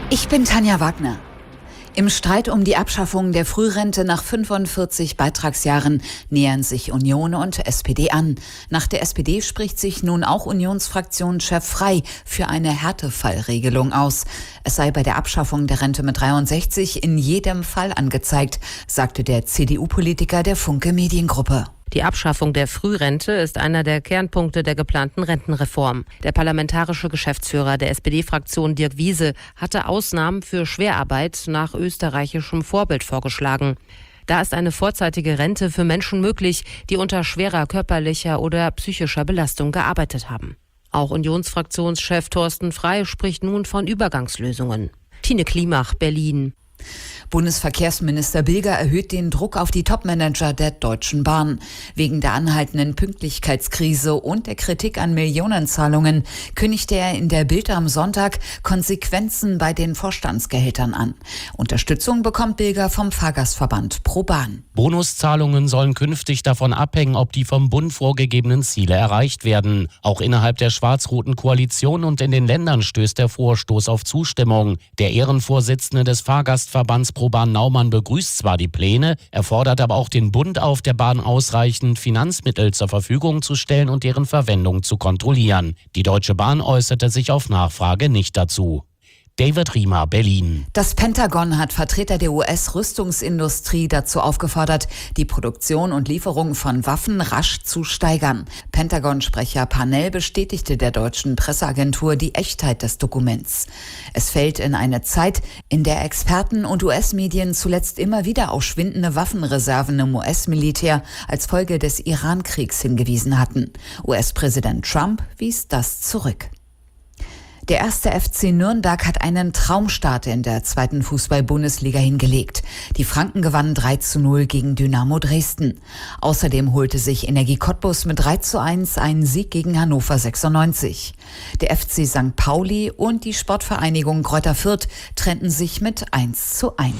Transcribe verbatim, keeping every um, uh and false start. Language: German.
Ich bin Tanja Wagner. Im Streit um die Abschaffung der Frührente nach fünfundvierzig Beitragsjahren nähern sich Union und S P D an. Nach der S P D spricht sich nun auch Unionsfraktionschef Frey für eine Härtefallregelung aus. Es sei bei der Abschaffung der Rente mit dreiundsechzig in jedem Fall angezeigt, sagte der C D U-Politiker der Funke Mediengruppe. Die Abschaffung der Frührente ist einer der Kernpunkte der geplanten Rentenreform. Der parlamentarische Geschäftsführer der S P D-Fraktion Dirk Wiese hatte Ausnahmen für Schwerarbeit nach österreichischem Vorbild vorgeschlagen. Da ist eine vorzeitige Rente für Menschen möglich, die unter schwerer körperlicher oder psychischer Belastung gearbeitet haben. Auch Unionsfraktionschef Thorsten Frey spricht nun von Übergangslösungen. Tine Klimach, Berlin. Bundesverkehrsminister Bilger erhöht den Druck auf die Topmanager der Deutschen Bahn. Wegen der anhaltenden Pünktlichkeitskrise und der Kritik an Millionenzahlungen kündigte er in der Bild am Sonntag Konsequenzen bei den Vorstandsgehältern an. Unterstützung bekommt Bilger vom Fahrgastverband ProBahn. Bonuszahlungen sollen künftig davon abhängen, ob die vom Bund vorgegebenen Ziele erreicht werden. Auch innerhalb der schwarz-roten Koalition und in den Ländern stößt der Vorstoß auf Zustimmung. Der Ehrenvorsitzende des Fahrgastverbands ProBahn Naumann begrüßt zwar die Pläne, er fordert aber auch den Bund auf, der Bahn ausreichend Finanzmittel zur Verfügung zu stellen und deren Verwendung zu kontrollieren. Die Deutsche Bahn äußerte sich auf Nachfrage nicht dazu. David Riemer, Berlin. Das Pentagon hat Vertreter der U S-Rüstungsindustrie dazu aufgefordert, die Produktion und Lieferung von Waffen rasch zu steigern. Pentagon-Sprecher Parnell bestätigte der deutschen Presseagentur die Echtheit des Dokuments. Es fällt in eine Zeit, in der Experten und U S-Medien zuletzt immer wieder auf schwindende Waffenreserven im U S-Militär als Folge des Iran-Kriegs hingewiesen hatten. U S-Präsident Trump wies das zurück. Der erste F C Nürnberg hat einen Traumstart in der zweiten Fußball-Bundesliga hingelegt. Die Franken gewannen drei zu null gegen Dynamo Dresden. Außerdem holte sich Energie Cottbus mit drei zu eins einen Sieg gegen Hannover sechsundneunzig. Der F C Sankt Pauli und die Sportvereinigung Greuther Fürth trennten sich mit eins zu eins.